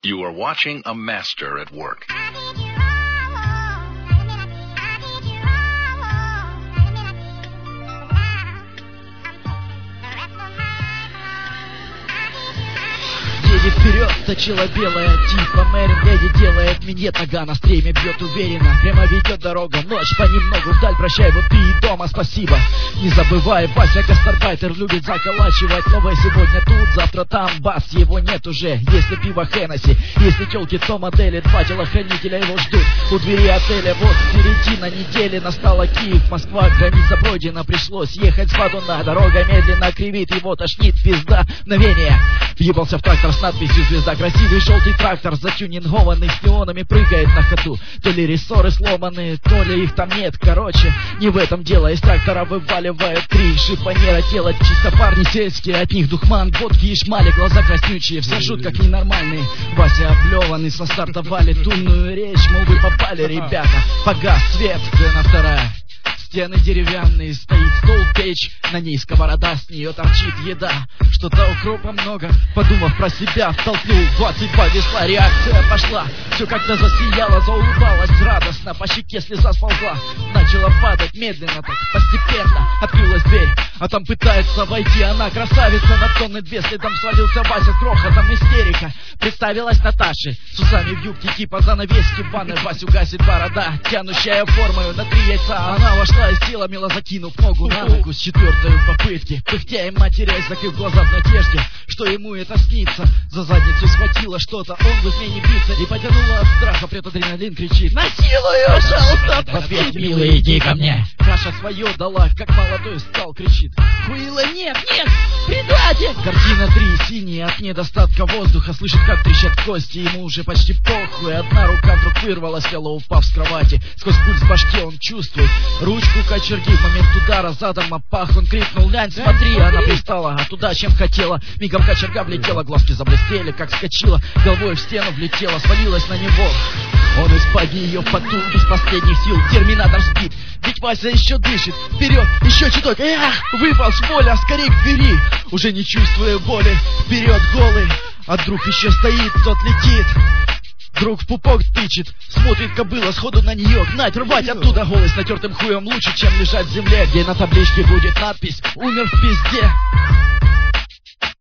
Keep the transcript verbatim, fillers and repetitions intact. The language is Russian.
You are watching a master at work. Едет вперед, точила белая, типа Мэрин Леди делает минет, нога на стреме бьет уверенно. Прямо ведет дорога, ночь понемногу вдаль, прощай, вот ты и дома, спасибо. Не забывай, Вася гастарбайтер любит заколачивать. Новое сегодня тут, завтра там, бас, его нет уже. Если пиво Хеннесси, если телки, то модели. Два телохранителя его ждут у двери отеля. Вот середина недели, настала Киев, Москва, граница пройдена. Пришлось ехать с Бадуна, дорога медленно кривит, его тошнит, пизда, мгновение. Въебался в трактор с надписью «Звезда». Красивый желтый трактор, затюнингованный, с неонами прыгает на ходу. То ли рессоры сломаны, то ли их там нет. Короче, не в этом дело. Из трактора вываливают три шифонера. Тело чисто парни сельские, от них духман, водки и шмали. Глаза краснючие, все жут как ненормальные. Вася облеванный, со старта валит умную речь. Мол, вы попали, ребята. Погас свет, сцена вторая. Стены деревянные, стоит стол, печь, на ней сковорода, с нее торчит еда. Что-то укропа много, подумав про себя, втолкнул двадцать два весла, реакция пошла. Все как-то засияло, заулыбалась радостно, по щеке слеза сползла. Начала падать медленно так, постепенно. Открылась дверь, а там пытается войти она, красавица на тонны две. Следом свалился Вася с грохотом, истерика. Представилась Наташей, с усами в юбке типа занавески в ванной. Васю гасит борода, тянущая формою на три яйца. Она вошла и села, мило закинув ногу на ногу с четвертой попытки. Пыхтя и матерясь, закрыв глаза в надежде, что ему это снится. За задницу схватила что-то, он бы с ней не биться. И потянула от страха, предадреналин кричит: насилую, пожалуйста, в ответ: милый, иди ко мне. Каша свое дала, как молодой стал, кричит: хуила, нет, нет, предатель. Картина три, синяя от недостатка воздуха. Слышит, как трещат кости, ему уже почти похуй. Одна рука вдруг вырвалась, тело упав с кровати. Сквозь пульс в башке он чувствует ручку кочерги. В момент удара задом об пах он крикнул: лянь, смотри, она пристала, а туда, чем хотела. Мигом кочерга влетела, глазки заблестели, как вскочила, головой в стену влетела, свалилась на него. Он из-под ее в поту, из последних сил, терминатор спит, ведь Вася еще дышит. Вперед, еще чуток, эх, выпал с поля, скорей к двери, уже не чувствуя боли. Вперед голый, а друг еще стоит, тот летит. Друг в пупок тычет, смотрит кобыла сходу на нее. Гнать, рвать оттуда, голый с натертым хуем лучше, чем лежать в земле, где на табличке будет надпись: умер в пизде.